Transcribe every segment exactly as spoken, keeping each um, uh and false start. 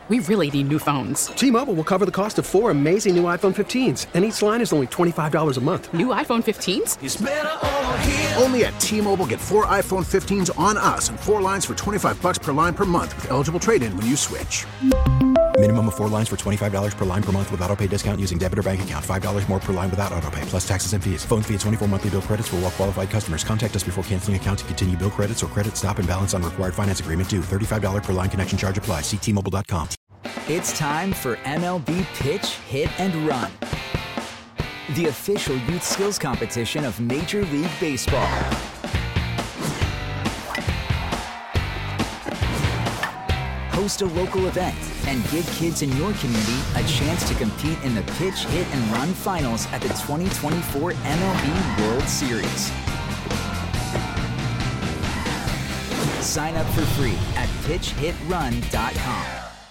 We really need new phones. T-Mobile will cover the cost of four amazing new iPhone fifteens, and each line is only twenty-five dollars a month. New iPhone fifteens? It's better over here. Only at T-Mobile, get four iPhone fifteens on us and four lines for twenty-five dollars per line per month with eligible trade-in when you switch. Minimum of four lines for twenty-five dollars per line per month with autopay discount using debit or bank account. five dollars more per line without autopay, plus taxes and fees. Phone fee at twenty-four monthly bill credits for well-qualified customers. Contact us before canceling account to continue bill credits or credit stop and balance on required finance agreement due. thirty-five dollars per line connection charge applies. See T Mobile dot com. It's time for M L B Pitch, Hit, and Run, the official youth skills competition of Major League Baseball. Host a local event and give kids in your community a chance to compete in the Pitch, Hit, and Run finals at the twenty twenty-four M L B World Series. Sign up for free at pitch hit run dot com.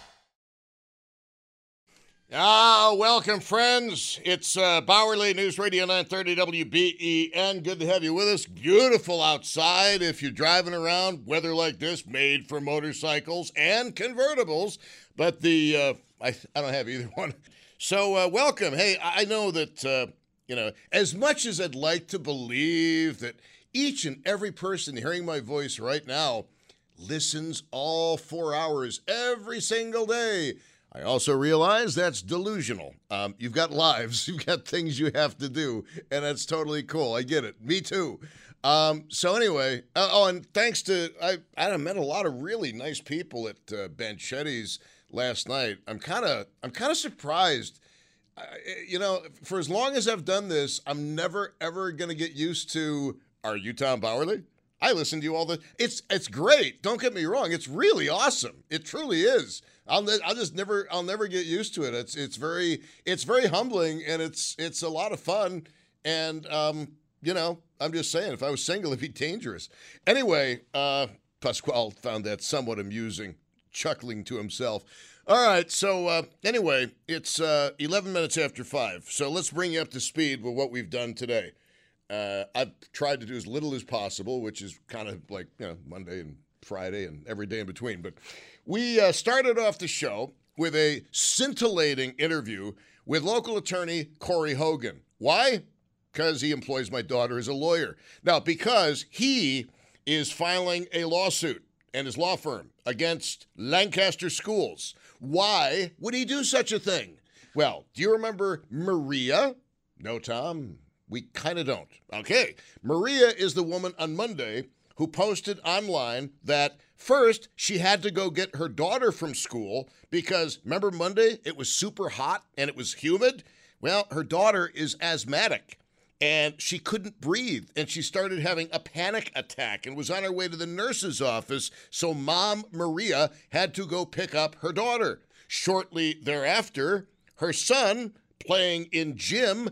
Ah, welcome, friends. It's uh, Bowerly News Radio nine thirty W B E N. Good to have you with us. Beautiful outside. If you're driving around, weather like this, made for motorcycles and convertibles. But the uh, I, I don't have either one. So uh, welcome. Hey, I know that, uh, you know, as much as I'd like to believe that each and every person hearing my voice right now listens all four hours every single day, I also realize that's delusional. Um, you've got lives. You've got things you have to do, and that's totally cool. I get it. Me too. Um, so anyway, uh, oh, and thanks to, I, I met a lot of really nice people at uh, Banchetti's last night. I'm kind of I'm kind of surprised. Uh, you know, for as long as I've done this, I'm never, ever going to get used to, are you Tom Bowerly? I listen to you all the, it's it's great. Don't get me wrong. It's really awesome. It truly is. I'll I'll just never I'll never get used to it. It's it's very it's very humbling, and it's it's a lot of fun. And um, you know, I'm just saying, if I was single, it'd be dangerous. Anyway, uh, Pasquale found that somewhat amusing, chuckling to himself. All right, so uh, anyway, it's uh, eleven minutes after five. So let's bring you up to speed with what we've done today. Uh, I've tried to do as little as possible, which is kind of like, you know, Monday and Friday and every day in between. But we uh, started off the show with a scintillating interview with local attorney Corey Hogan. Why? Because he employs my daughter as a lawyer. Now, because he is filing a lawsuit and his law firm against Lancaster Schools. Why would he do such a thing? Well, do you remember Maria? No, Tom? We kind of don't. Okay. Maria is the woman on Monday who posted online that first she had to go get her daughter from school because, remember Monday? It was super hot and it was humid. Well, her daughter is asthmatic and she couldn't breathe and she started having a panic attack and was on her way to the nurse's office. So Mom Maria had to go pick up her daughter. Shortly thereafter, her son, playing in gym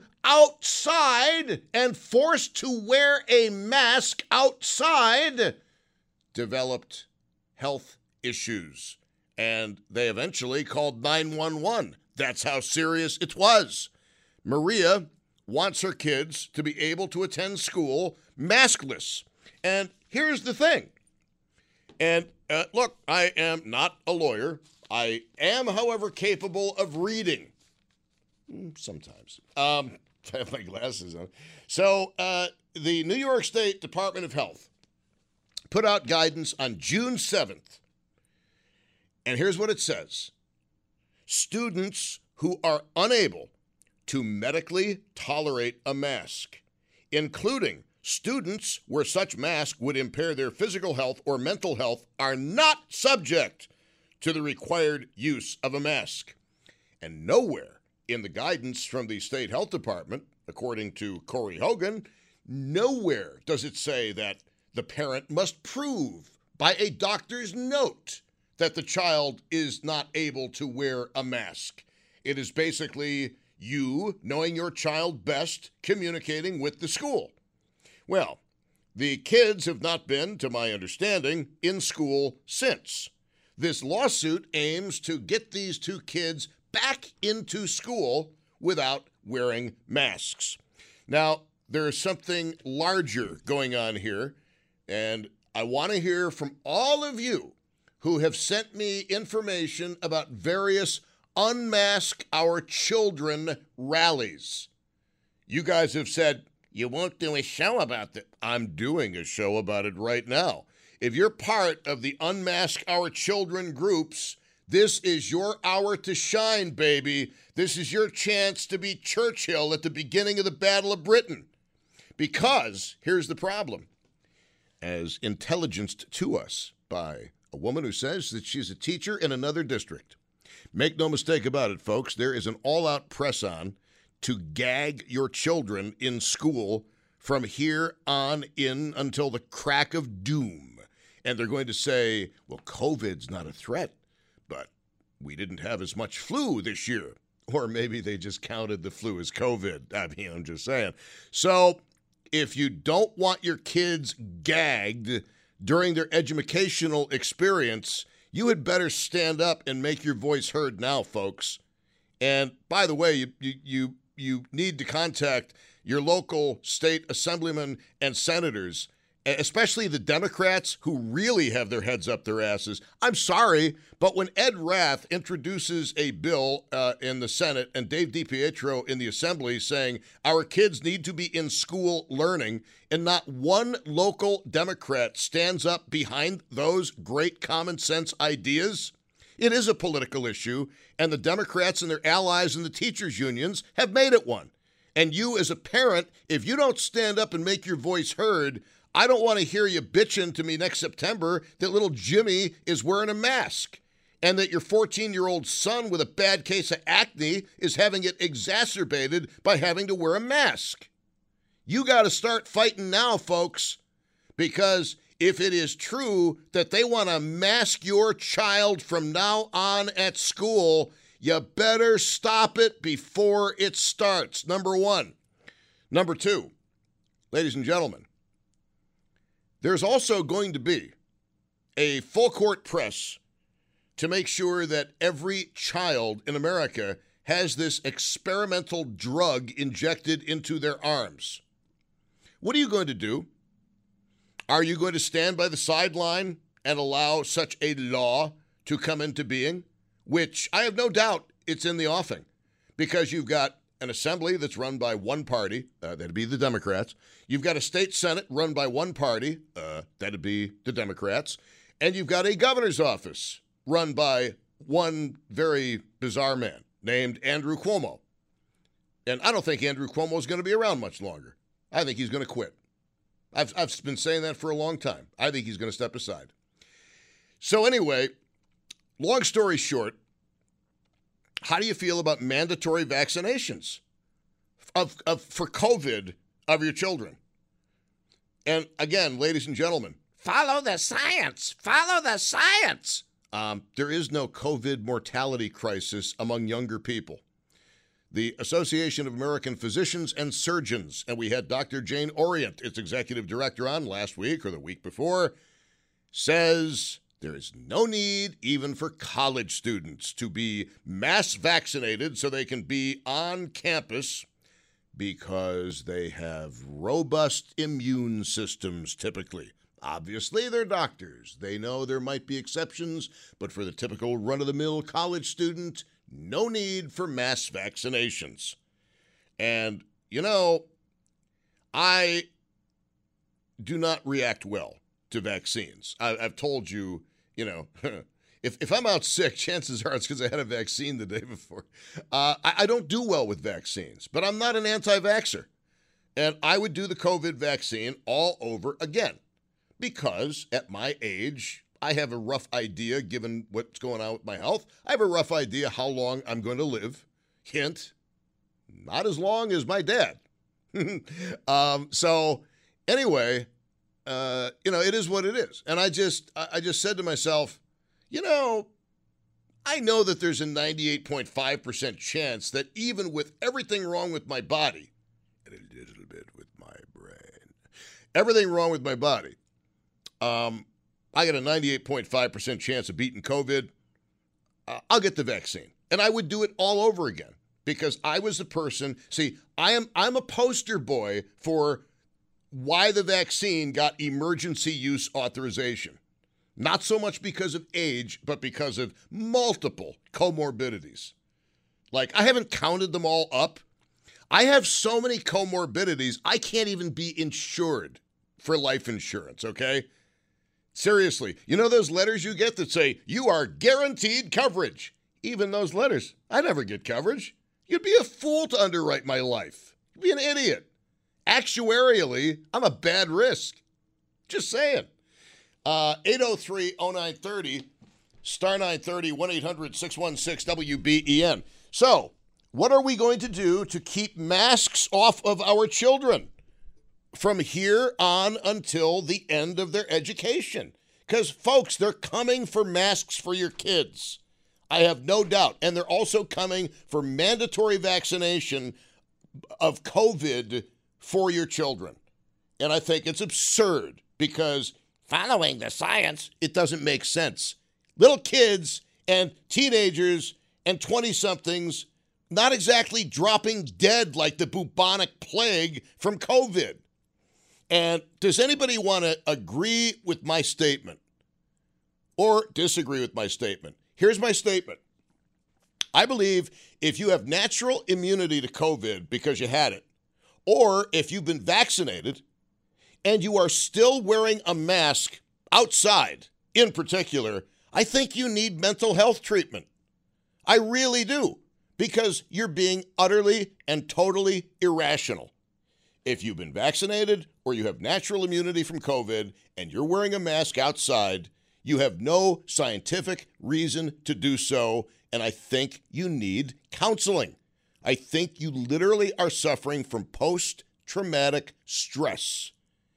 outside and forced to wear a mask outside, developed health issues. And they eventually called nine one one. That's how serious it was. Maria wants her kids to be able to attend school maskless. And here's the thing. And uh, look, I am not a lawyer. I am, however, capable of reading. Sometimes. Um, I have my glasses on. So uh, the New York State Department of Health put out guidance on June seventh. And here's what it says. Students who are unable to medically tolerate a mask, including students where such mask would impair their physical health or mental health, are not subject to the required use of a mask. And nowhere in the guidance from the state health department, according to Corey Hogan, nowhere does it say that the parent must prove by a doctor's note that the child is not able to wear a mask. It is basically you, knowing your child best, communicating with the school. Well, the kids have not been, to my understanding, in school since. This lawsuit aims to get these two kids back into school without wearing masks. Now, there's something larger going on here, and I want to hear from all of you who have sent me information about various Unmask Our Children rallies. You guys have said, you won't do a show about that. I'm doing a show about it right now. If you're part of the Unmask Our Children groups, this is your hour to shine, baby. This is your chance to be Churchill at the beginning of the Battle of Britain. Because, here's the problem. As intelligenced to us by a woman who says that she's a teacher in another district. Make no mistake about it, folks. There is an all-out press on to gag your children in school from here on in until the crack of doom. And they're going to say, well, COVID's not a threat, but we didn't have as much flu this year. Or maybe they just counted the flu as COVID. I mean, I'm just saying. So if you don't want your kids gagged during their educational experience, you had better stand up and make your voice heard now, folks. And by the way, you you you, you need to contact your local state assemblymen and senators, especially the Democrats who really have their heads up their asses. I'm sorry, but when Ed Rath introduces a bill uh, in the Senate and Dave DiPietro in the Assembly saying our kids need to be in school learning, and not one local Democrat stands up behind those great common sense ideas, it is a political issue, and the Democrats and their allies in the teachers' unions have made it one. And you as a parent, if you don't stand up and make your voice heard, I don't want to hear you bitching to me next September that little Jimmy is wearing a mask and that your fourteen-year-old son with a bad case of acne is having it exacerbated by having to wear a mask. You got to start fighting now, folks, because if it is true that they want to mask your child from now on at school, you better stop it before it starts, number one. Number two, ladies and gentlemen, there's also going to be a full court press to make sure that every child in America has this experimental drug injected into their arms. What are you going to do? Are you going to stand by the sideline and allow such a law to come into being? Which I have no doubt it's in the offing, because you've got an assembly that's run by one party, uh, that'd be the Democrats. You've got a state senate run by one party, uh, that'd be the Democrats. And you've got a governor's office run by one very bizarre man named Andrew Cuomo. And I don't think Andrew Cuomo is going to be around much longer. I think he's going to quit. I've, I've been saying that for a long time. I think he's going to step aside. So anyway, long story short, how do you feel about mandatory vaccinations of, of for COVID of your children? And again, ladies and gentlemen, follow the science. Follow the science. Um, there is no COVID mortality crisis among younger people. The Association of American Physicians and Surgeons, and we had Doctor Jane Orient, its executive director, on last week or the week before, says there is no need even for college students to be mass vaccinated so they can be on campus because they have robust immune systems typically. Obviously, they're doctors. They know there might be exceptions, but for the typical run-of-the-mill college student, no need for mass vaccinations. And, you know, I do not react well to vaccines. I, I've told you, you know, if, if I'm out sick, chances are it's because I had a vaccine the day before. Uh, I, I don't do well with vaccines, but I'm not an anti-vaxxer. And I would do the COVID vaccine all over again because at my age, I have a rough idea, given what's going on with my health, I have a rough idea how long I'm going to live. Hint, not as long as my dad. um, so anyway, uh, you know, it is what it is. And I just, I just said to myself, you know, I know that there's a ninety-eight point five percent chance that even with everything wrong with my body, and a little bit with my brain, everything wrong with my body, um, I got a ninety-eight point five percent chance of beating COVID. Uh, I'll get the vaccine. And I would do it all over again because I was the person. See, I am I'm a poster boy for why the vaccine got emergency use authorization. not so much because of age, but because of multiple comorbidities. Like, I haven't counted them all up. I have so many comorbidities, I can't even be insured for life insurance, okay? Seriously, you know those letters you get that say, you are guaranteed coverage? Even those letters, I never get coverage. You'd be a fool to underwrite my life. You'd be an idiot. Actuarially, I'm a bad risk. Just saying. Uh, eight oh three oh nine thirty, star nine thirty, one eight hundred six one six W B E N. So, what are we going to do to keep masks off of our children from here on until the end of their education? Because, folks, they're coming for masks for your kids. I have no doubt. And they're also coming for mandatory vaccination of COVID for your children. And I think it's absurd because following the science, it doesn't make sense. Little kids and teenagers and twenty-somethings not exactly dropping dead like the bubonic plague from COVID. And does anybody want to agree with my statement or disagree with my statement? Here's my statement. I believe if you have natural immunity to COVID because you had it, or if you've been vaccinated and you are still wearing a mask outside in particular, I think you need mental health treatment. I really do, because you're being utterly and totally irrational. If you've been vaccinated or you have natural immunity from COVID and you're wearing a mask outside, you have no scientific reason to do so, and I think you need counseling. I think you literally are suffering from post-traumatic stress.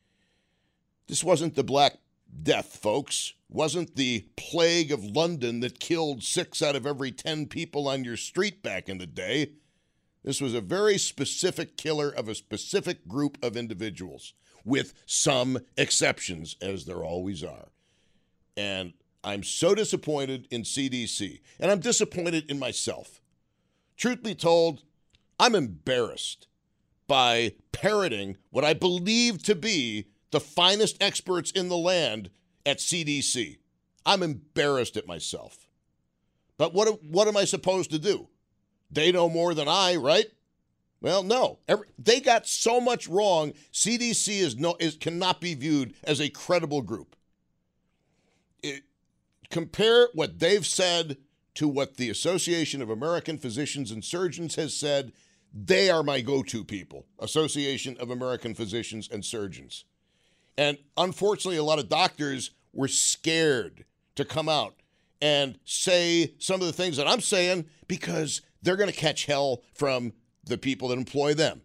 This wasn't the Black Death, folks. Wasn't the plague of London that killed six out of every ten people on your street back in the day. This was a very specific killer of a specific group of individuals, with some exceptions, as there always are. And I'm so disappointed in C D C, and I'm disappointed in myself. Truth be told, I'm embarrassed by parroting what I believe to be the finest experts in the land at C D C. I'm embarrassed at myself. But what, what am I supposed to do? They know more than I, right? Well, no. Every, they got so much wrong, C D C is no, is, cannot be viewed as a credible group. It, compare what they've said to what the Association of American Physicians and Surgeons has said. They are my go-to people, Association of American Physicians and Surgeons. And unfortunately, a lot of doctors were scared to come out and say some of the things that I'm saying because they're going to catch hell from the people that employ them.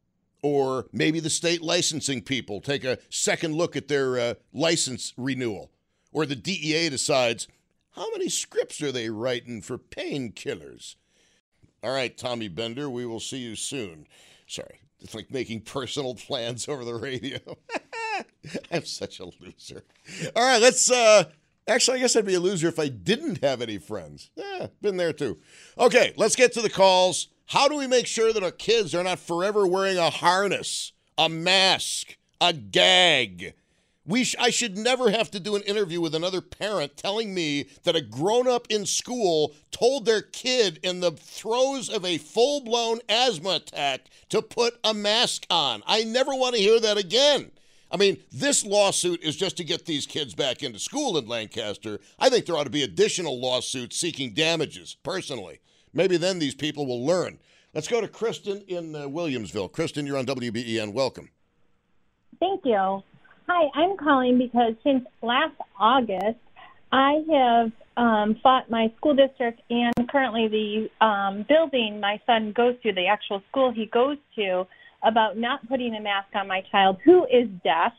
Or maybe the state licensing people take a second look at their uh, license renewal. Or the D E A decides, how many scripts are they writing for painkillers? All right, Tommy Bender, we will see you soon. Sorry, it's like making personal plans over the radio. I'm such a loser. All right, let's, uh, actually, I guess I'd be a loser if I didn't have any friends. Yeah, been there too. Okay, let's get to the calls. How do we make sure that our kids are not forever wearing a harness, a mask, a gag? We sh- I should never have to do an interview with another parent telling me that a grown-up in school told their kid in the throes of a full-blown asthma attack to put a mask on. I never want to hear that again. I mean, this lawsuit is just to get these kids back into school in Lancaster. I think there ought to be additional lawsuits seeking damages, personally. Maybe then these people will learn. Let's go to Kristen in uh, Williamsville. Kristen, you're on W B E N. Welcome. Thank you. Hi, I'm calling because since last August, I have um, fought my school district and currently the um, building my son goes to, the actual school he goes to, about not putting a mask on my child who is deaf,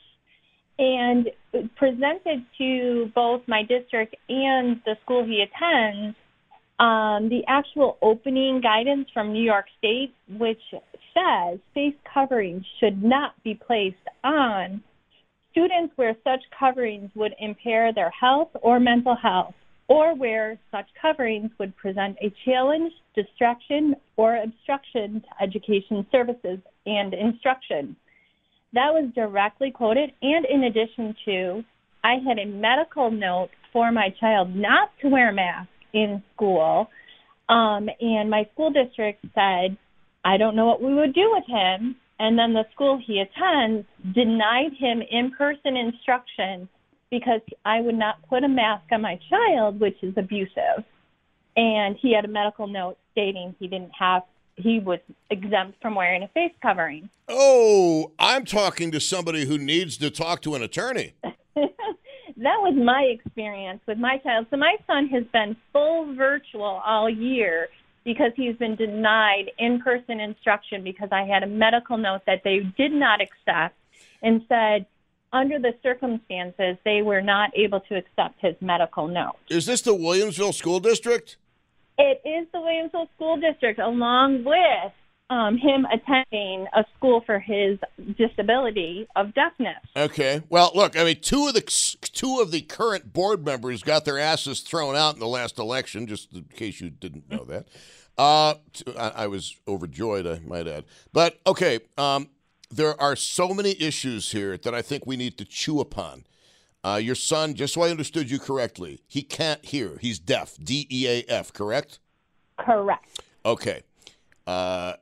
and presented to both my district and the school he attends um, the actual opening guidance from New York State, which says face coverings should not be placed on students where such coverings would impair their health or mental health, or where such coverings would present a challenge, distraction, or obstruction to education services and instruction. That was directly quoted, and in addition to I had a medical note for my child not to wear a mask in school, um, and my school district said, I don't know what we would do with him. And then the school he attends denied him in-person instruction because I would not put a mask on my child, which is abusive. And he had a medical note stating he didn't have, he was exempt from wearing a face covering. Oh, I'm talking to somebody who needs to talk to an attorney. That was my experience with my child. So my son has been full virtual all year because he's been denied in-person instruction because I had a medical note that they did not accept and said, under the circumstances, they were not able to accept his medical note. Is this the Williamsville School District? It is the Williamsville School District, along with um, him attending a school for his disability of deafness. Okay. Well, look, I mean, two of the two of the current board members got their asses thrown out in the last election, just in case you didn't know that. Uh, I, I was overjoyed, I might add. But, okay, um, there are so many issues here that I think we need to chew upon. Uh, your son, just so I understood you correctly, he can't hear. He's deaf, D E A F, correct? Correct. Okay. Uh,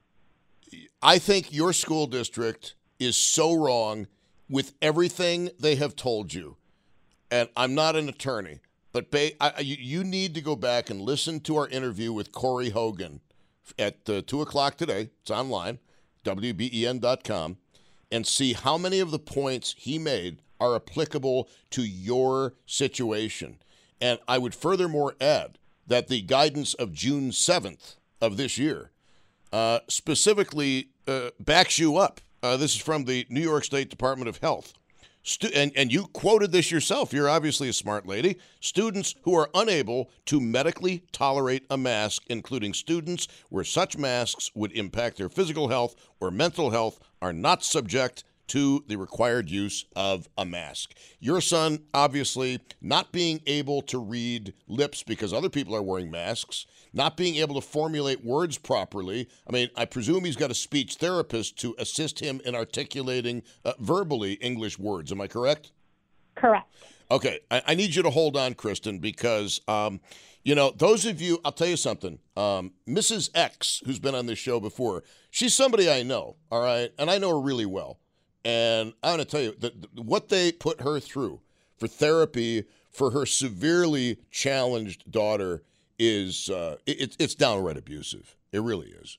I think your school district is so wrong with everything they have told you. And I'm not an attorney, but ba- I, you, you need to go back and listen to our interview with Corey Hogan at uh, two o'clock today. It's online, W B E N dot com, and see how many of the points he made are applicable to your situation. And I would furthermore add that the guidance of June seventh of this year uh, specifically uh, backs you up. Uh, this is from the New York State Department of Health. Stu- and, and you quoted this yourself. You're obviously a smart lady. Students who are unable to medically tolerate a mask, including students where such masks would impact their physical health or mental health, are not subject to the required use of a mask. Your son, obviously, not being able to read lips because other people are wearing masks, not being able to formulate words properly. I mean, I presume he's got a speech therapist to assist him in articulating uh, verbally English words. Am I correct? Correct. Okay. I, I need you to hold on, Kristen, because, um, you know, those of you, I'll tell you something. Um, Missus X, who's been on this show before, she's somebody I know, all right? And I know her really well. And I'm going to tell you that what they put her through for therapy for her severely challenged daughter is uh, it, it's downright abusive. It really is.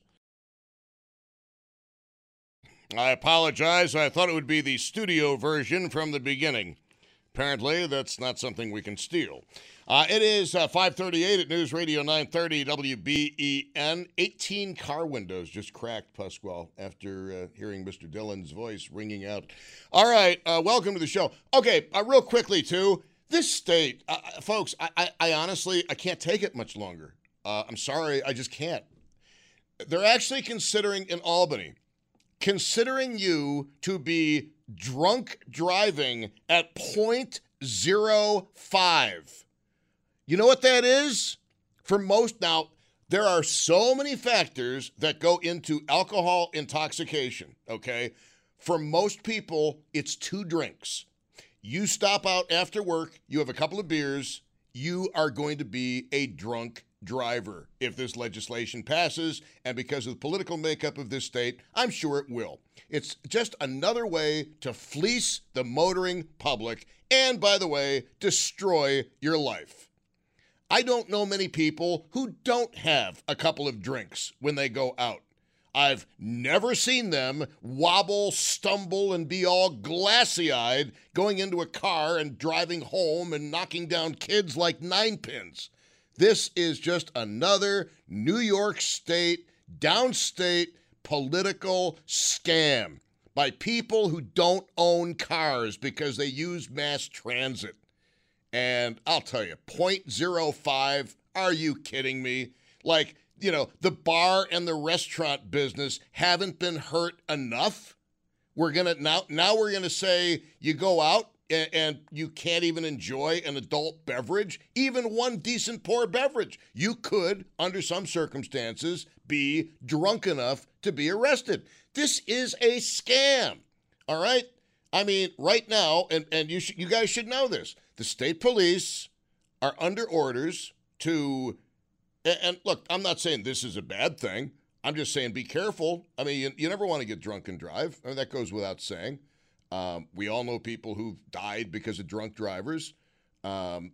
I apologize. I thought it would be the studio version from the beginning. Apparently, that's not something we can steal. Uh, it is uh, five thirty-eight at News Radio nine thirty W B E N. eighteen car windows just cracked, Pasquale, after uh, hearing Mister Dillon's voice ringing out. All right, uh, welcome to the show. Okay, uh, real quickly, too, this state, uh, folks, I, I, I honestly, I can't take it much longer. Uh, I'm sorry, I just can't. They're actually considering in Albany, considering you to be drunk driving at point zero five. You know what that is? For most, now, there are so many factors that go into alcohol intoxication, okay? For most people, it's two drinks. You stop out after work, you have a couple of beers, you are going to be a drunk driver if this legislation passes, and because of the political makeup of this state, I'm sure it will. It's just another way to fleece the motoring public and, by the way, destroy your life. I don't know many people who don't have a couple of drinks when they go out. I've never seen them wobble, stumble, and be all glassy-eyed going into a car and driving home and knocking down kids like ninepins. This is just another New York State, downstate political scam by people who don't own cars because they use mass transit. And I'll tell you, point zero five, are you kidding me? Like, you know, the bar and the restaurant business haven't been hurt enough. We're going to now, now we're going to say you go out and, and you can't even enjoy an adult beverage, even one decent pour beverage. You could, under some circumstances, be drunk enough to be arrested. This is a scam. All right. I mean, right now, and, and you sh- you guys should know this, the state police are under orders to, and, and look, I'm not saying this is a bad thing. I'm just saying be careful. I mean, you, you never want to get drunk and drive. I mean, that goes without saying. Um, we all know people who've died because of drunk drivers. Um,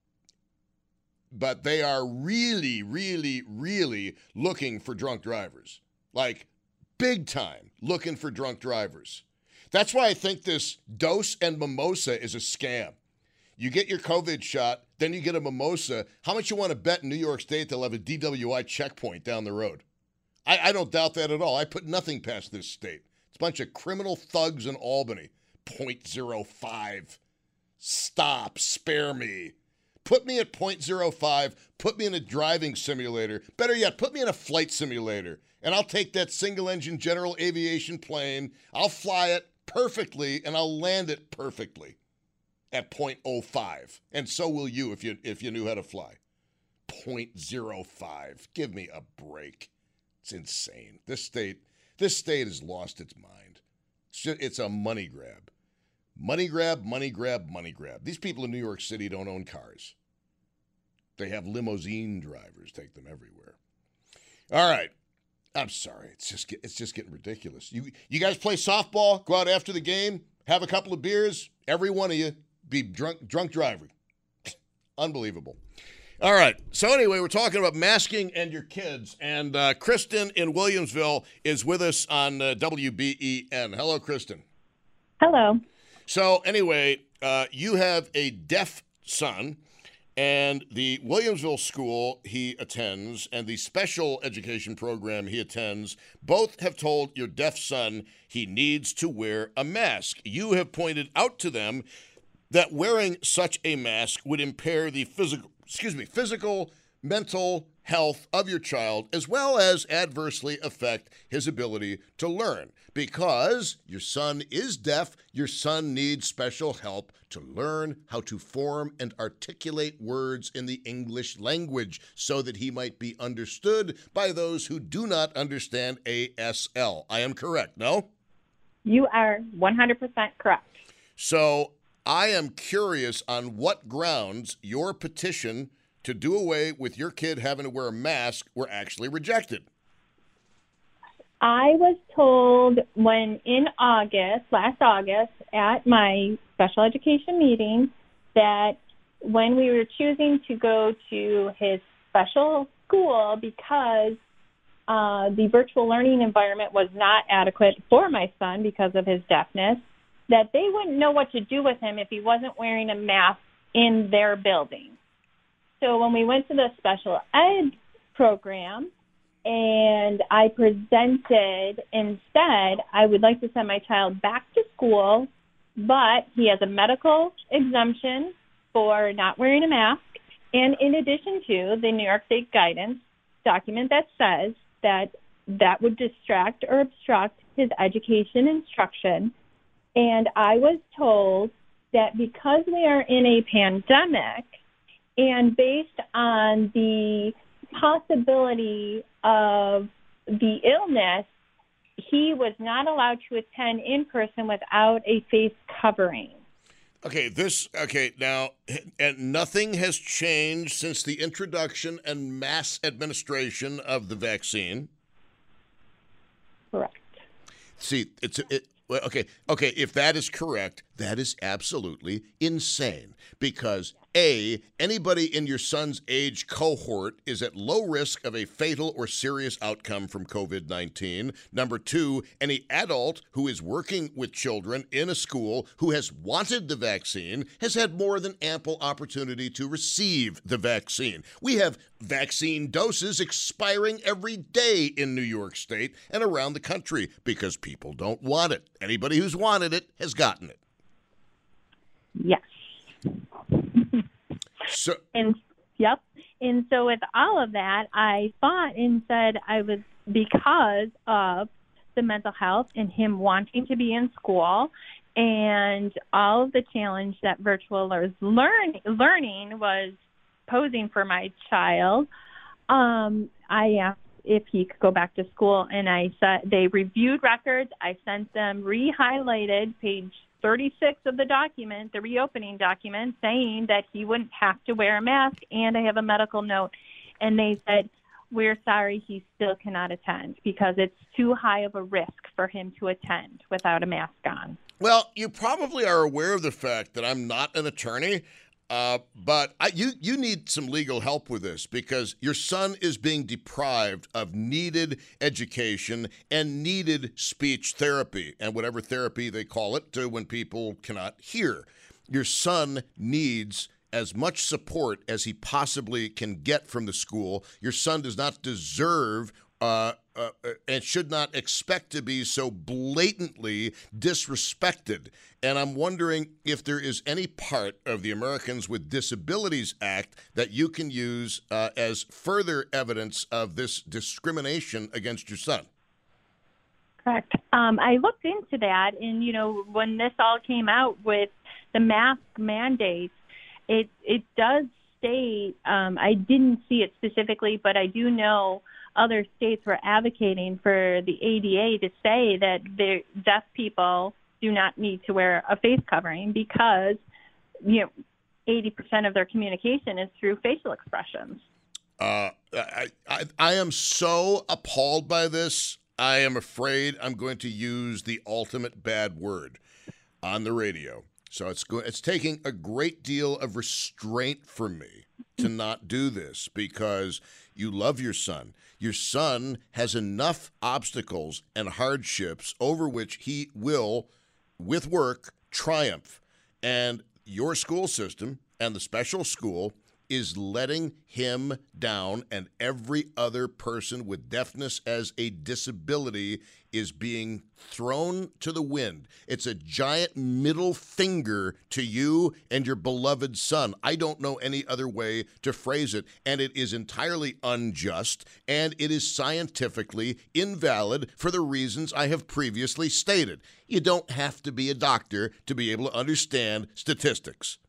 but they are really, really, really looking for drunk drivers. Like, big time looking for drunk drivers. That's why I think this dose and mimosa is a scam. You get your COVID shot, then you get a mimosa. How much you want to bet in New York State they'll have a D W I checkpoint down the road? I, I don't doubt that at all. I put nothing past this state. It's a bunch of criminal thugs in Albany. point zero five. Stop. Spare me. Put me at point zero five. Put me in a driving simulator. Better yet, put me in a flight simulator. And I'll take that single-engine general aviation plane. I'll fly it perfectly, and I'll land it perfectly at point oh five. And so will you if you if you knew how to fly. point zero five. Give me a break. It's insane. This state, this state has lost its mind. It's, just, it's a money grab. Money grab, money grab, money grab. These people in New York City don't own cars. They have limousine drivers take them everywhere. All right. I'm sorry. It's just it's just getting ridiculous. You you guys play softball, go out after the game, have a couple of beers, every one of you be drunk drunk driving. Unbelievable. All right. So anyway, we're talking about masking and your kids, and uh, Kristen in Williamsville is with us on uh, W B E N. Hello, Kristen. Hello. So anyway, uh, you have a deaf son, and the Williamsville school he attends and the special education program he attends both have told your deaf son he needs to wear a mask. You have pointed out to them that wearing such a mask would impair the physical, excuse me, physical, mental health of your child, as well as adversely affect his ability to learn. Because your son is deaf, your son needs special help to learn how to form and articulate words in the English language so that he might be understood by those who do not understand A S L. I am correct, no? You are one hundred percent correct. So I am curious on what grounds your petition to do away with your kid having to wear a mask were actually rejected. I was told when in August, last August, at my special education meeting, that when we were choosing to go to his special school because uh, the virtual learning environment was not adequate for my son because of his deafness, that they wouldn't know what to do with him if he wasn't wearing a mask in their building. So when we went to the special ed program and I presented instead, I would like to send my child back to school, but he has a medical exemption for not wearing a mask. And in addition to the New York State guidance document that says that that would distract or obstruct his education instruction. And I was told that because we are in a pandemic, and based on the possibility of the illness, he was not allowed to attend in person without a face covering. Okay, this, okay, now, and nothing has changed since the introduction and mass administration of the vaccine. Correct. See, it's, it, well, okay, okay, if that is correct, that is absolutely insane because A, anybody in your son's age cohort is at low risk of a fatal or serious outcome from COVID nineteen. Number two, any adult who is working with children in a school who has wanted the vaccine has had more than ample opportunity to receive the vaccine. We have vaccine doses expiring every day in New York State and around the country because people don't want it. Anybody who's wanted it has gotten it. Yes. So, and yep. And so with all of that, I fought and said I was because of the mental health and him wanting to be in school and all of the challenge that virtual learn, learning was posing for my child. Um, I asked if he could go back to school, and I said they reviewed records. I sent them re-highlighted page thirty-six of the document, the reopening document, saying that he wouldn't have to wear a mask, and I have a medical note. And they said, we're sorry, he still cannot attend because it's too high of a risk for him to attend without a mask on. Well, you probably are aware of the fact that I'm not an attorney, uh, but I, you you need some legal help with this because your son is being deprived of needed education and needed speech therapy and whatever therapy they call it to when people cannot hear. Your son needs as much support as he possibly can get from the school. Your son does not deserve uh, uh, and should not expect to be so blatantly disrespected. And I'm wondering if there is any part of the Americans with Disabilities Act that you can use uh, as further evidence of this discrimination against your son. Correct. Um, I looked into that, and, you know, when this all came out with the mask mandates, It it does state, um, I didn't see it specifically, but I do know other states were advocating for the A D A to say that the deaf people do not need to wear a face covering because, you know, eighty percent of their communication is through facial expressions. Uh, I, I, I am so appalled by this. I am afraid I'm going to use the ultimate bad word on the radio. So it's go- it's taking a great deal of restraint from me to not do this because you love your son. Your son has enough obstacles and hardships over which he will, with work, triumph. And your school system and the special school is letting him down, and every other person with deafness as a disability is being thrown to the wind. It's a giant middle finger to you and your beloved son. I don't know any other way to phrase it, and it is entirely unjust, and it is scientifically invalid for the reasons I have previously stated. You don't have to be a doctor to be able to understand statistics.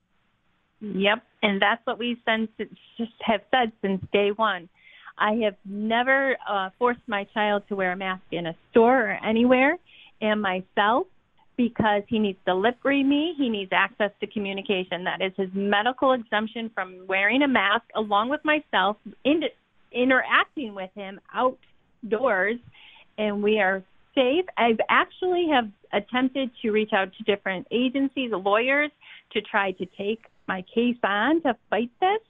Yep, and that's what we just have said since day one. I have never uh, forced my child to wear a mask in a store or anywhere, and myself, because he needs to lip read me, he needs access to communication. That is his medical exemption from wearing a mask, along with myself, in, interacting with him outdoors, and we are safe. I've actually have attempted to reach out to different agencies, lawyers, to try to take my case on to fight this,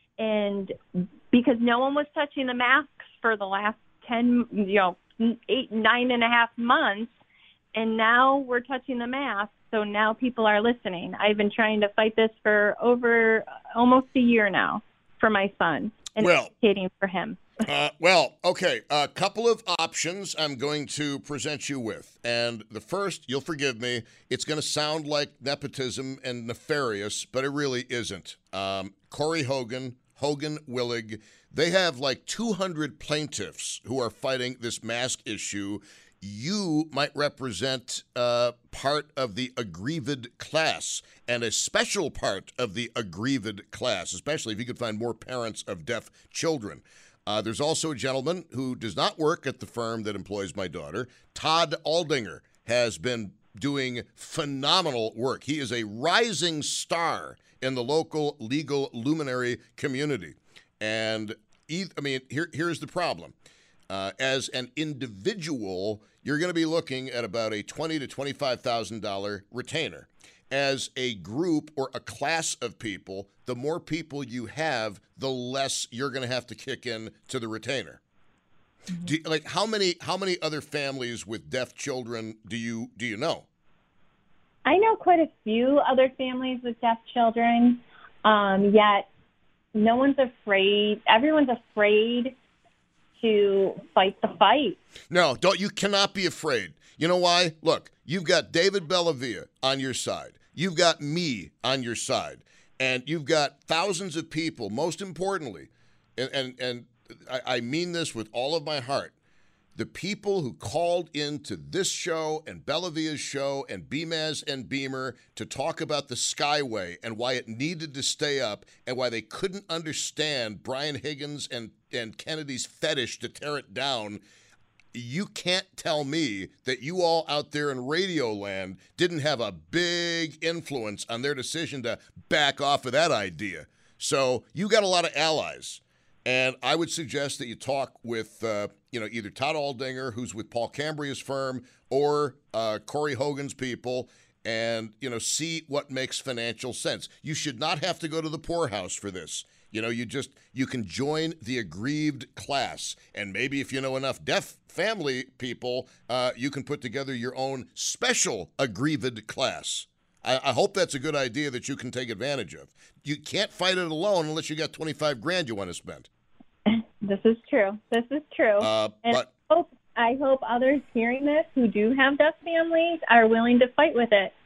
and because no one was touching the masks for the last ten, you know, eight, nine and a half months, and now we're touching the masks, so now people are listening. I've been trying to fight this for over almost a year now for my son and well, advocating for him. Uh, well, okay, a couple of options I'm going to present you with. And the first, you'll forgive me, it's going to sound like nepotism and nefarious, but it really isn't. Um, Corey Hogan, Hogan Willig, they have like two hundred plaintiffs who are fighting this mask issue. You might represent uh, part of the aggrieved class and a special part of the aggrieved class, especially if you could find more parents of deaf children. Uh, there's also a gentleman who does not work at the firm that employs my daughter. Todd Aldinger has been doing phenomenal work. He is a rising star in the local legal luminary community. And, I mean, here, here's the problem. Uh, as an individual, you're going to be looking at about a twenty thousand to twenty-five thousand dollars retainer. As a group or a class of people, the more people you have, the less you're going to have to kick in to the retainer. Mm-hmm. Do you, like how many how many other families with deaf children do you do you know? I know quite a few other families with deaf children, um, yet no one's afraid. Everyone's afraid to fight the fight. No, don't. You cannot be afraid. You know why? Look, you've got David Bellavia on your side. You've got me on your side. And you've got thousands of people, most importantly, and, and, and I, I mean this with all of my heart, the people who called into this show and Bellavia's show and B M A S and Beamer to talk about the Skyway and why it needed to stay up and why they couldn't understand Brian Higgins and, and Kennedy's fetish to tear it down. you can't tell me that you all out there in radio land didn't have a big influence on their decision to back off of that idea. So you got a lot of allies. And I would suggest that you talk with, uh, you know, either Todd Aldinger, who's with Paul Cambria's firm, or uh, Corey Hogan's people, and, you know, see what makes financial sense. You should not have to go to the poorhouse for this. You know, you just, you can join the aggrieved class. And maybe if you know enough deaf family people, uh, you can put together your own special aggrieved class. I, I hope that's a good idea that you can take advantage of. You can't fight it alone unless you got twenty-five grand you want to spend. This is true. This is true. Uh, and but I hope, I hope others hearing this who do have deaf families are willing to fight with it.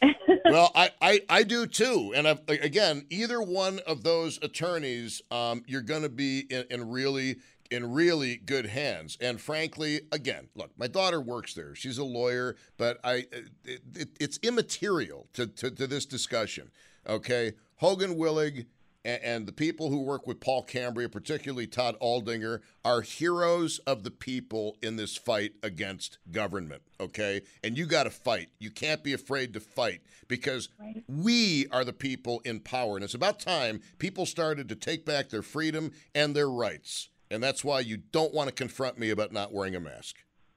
Well, I, I, I do too. And I've, again, either one of those attorneys, um, you're going to be in, in really in really good hands. And frankly, again, look, my daughter works there. She's a lawyer, but I it, it, it's immaterial to, to, to this discussion. Okay, Hogan Willig and, and the people who work with Paul Cambria, particularly Todd Aldinger, are heroes of the people in this fight against government. Okay, and you got to fight. You can't be afraid to fight because right. we are the people in power, and it's about time people started to take back their freedom and their rights. And that's why you don't want to confront me about not wearing a mask.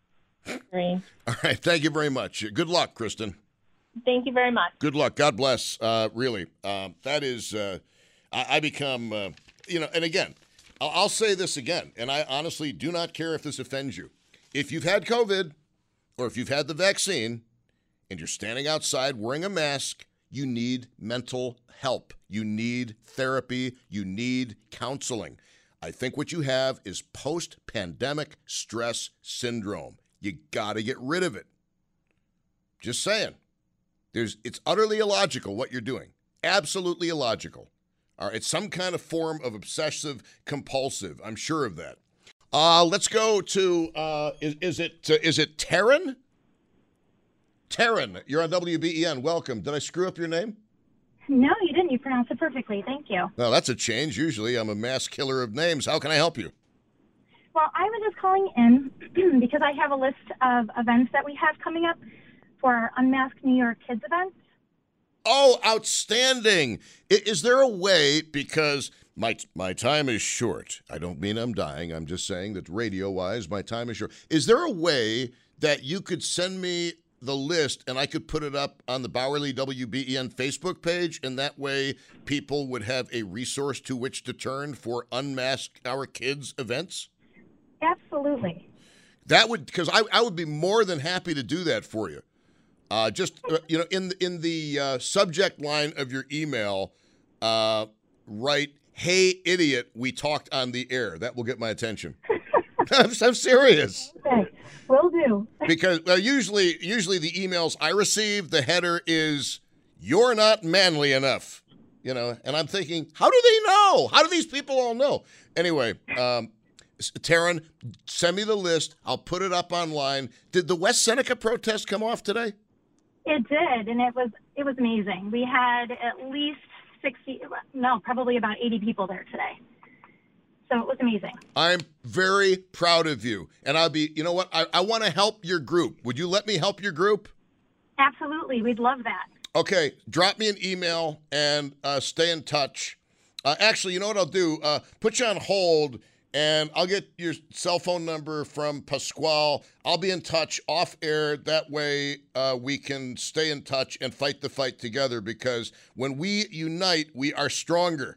Great. All right. Thank you very much. Good luck, Kristen. Thank you very much. Good luck. God bless. Uh, really. Um, that is, uh, I, I become, uh, you know, and again, I'll, I'll say this again, and I honestly do not care if this offends you. If you've had COVID or if you've had the vaccine and you're standing outside wearing a mask, you need mental help. You need therapy. You need counseling. I think what you have is post-pandemic stress syndrome. You got to get rid of it. Just saying. There's, it's utterly illogical what you're doing. Absolutely illogical. All right, it's some kind of form of obsessive compulsive. I'm sure of that. Uh, let's go to, uh, is, is it uh, is it Taryn? Taryn, you're on W B E N. Welcome. Did I screw up your name? No, you didn't. You pronounced it perfectly. Thank you. Well, that's a change. Usually I'm a mass killer of names. How can I help you? Well, I was just calling in because I have a list of events that we have coming up for our Unmasked New York Kids events. Oh, outstanding. Is there a way, because my my time is short. I don't mean I'm dying. I'm just saying that radio-wise, my time is short. Is there a way that you could send me the list and I could put it up on the Bowerly W B E N Facebook page, and that way people would have a resource to which to turn for Unmask Our Kids events? Absolutely. That would, because I, I would be more than happy to do that for you. Uh, just, uh, you know, in, in the uh, subject line of your email, uh, write, "Hey, idiot, we talked on the air." That will get my attention. I'm, I'm serious. Okay, will do. Because well, usually, usually the emails I receive, the header is, "You're not manly enough," you know. And I'm thinking, how do they know? How do these people all know? Anyway, um, Taryn, send me the list. I'll put it up online. Did the West Seneca protest come off today? It did, and it was it was amazing. We had at least sixty, no, probably about eighty people there today. So it was amazing. I'm very proud of you. And I'll be, you know what? I, I want to help your group. Would you let me help your group? Absolutely. We'd love that. Okay. Drop me an email and uh, stay in touch. Uh, actually, you know what I'll do? Uh, put you on hold, and I'll get your cell phone number from Pasquale. I'll be in touch off air. That way uh, we can stay in touch and fight the fight together, because when we unite, we are stronger.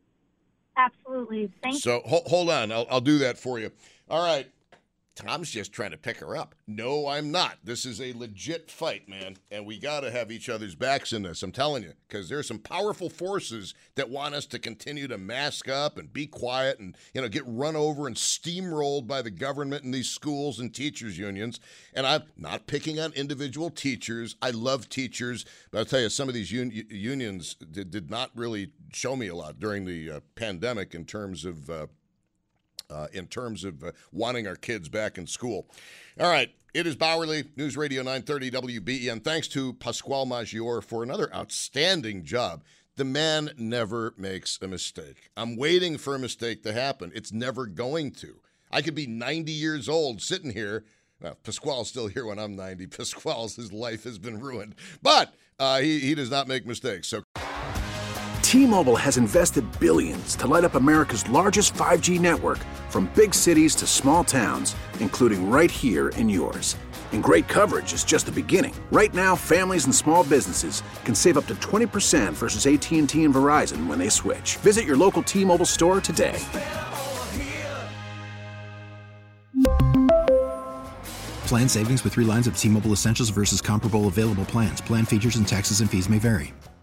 Absolutely. Thank so, you. So ho- hold on. I'll, I'll do that for you. All right. Tom's just trying to pick her up. No, I'm not. This is a legit fight, man. And we got to have each other's backs in this. I'm telling you, because there's some powerful forces that want us to continue to mask up and be quiet and, you know, get run over and steamrolled by the government and these schools and teachers unions. And I'm not picking on individual teachers. I love teachers. But I'll tell you, some of these un- unions did, did not really show me a lot during the uh, pandemic in terms of uh, Uh, in terms of uh, wanting our kids back in school. All right. It is Bowerly, News Radio nine thirty W B E N. Thanks to Pasquale Maggiore for another outstanding job. The man never makes a mistake. I'm waiting for a mistake to happen. It's never going to. I could be ninety years old sitting here. Well, Pasquale's still here when I'm ninety. Pasquale's, his life has been ruined. But uh, he, he does not make mistakes. So, T-Mobile has invested billions to light up America's largest five G network, from big cities to small towns, including right here in yours. And great coverage is just the beginning. Right now, families and small businesses can save up to twenty percent versus A T and T and Verizon when they switch. Visit your local T-Mobile store today. Plan savings with three lines of T-Mobile Essentials versus comparable available plans. Plan features and taxes and fees may vary.